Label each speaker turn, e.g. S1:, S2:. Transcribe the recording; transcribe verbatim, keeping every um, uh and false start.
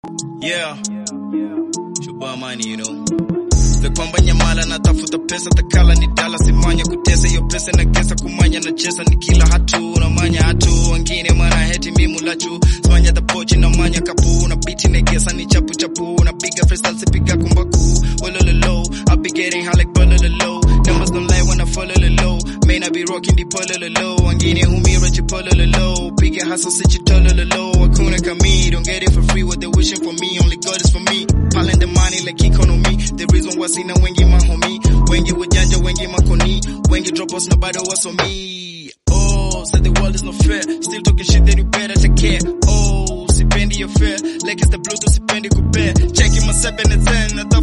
S1: Yeah, chupa money, you know. Kwamba nyamala na tafuta pesa takala ni dala simanya kutesa hiyo pesa na kesa kumanya na chesa ni kila hatu na manya hatu wengine mara heti mimi mulachu simanya the pochi na manya kapu na biti na kesa ni chapu chapu na bigger freestyle sipiga kumbaku wololo I be getting high like bololo numbers don't lie when I fall low may not be rocking the pololo wengine humira chipololo bigger hustle sit you tololo hakuna kami don't get it for free what they wishing for me only God is for me piling the money like economy the reason why sina wengi mahomi wengi wajanja wengi makoni wengi drop us nobody was on me. Oh, said the world is not fair, still talking shit that you better take care. Oh, sipendi your fair like it's the bluetooth sipendi compare checking my seven and ten I thought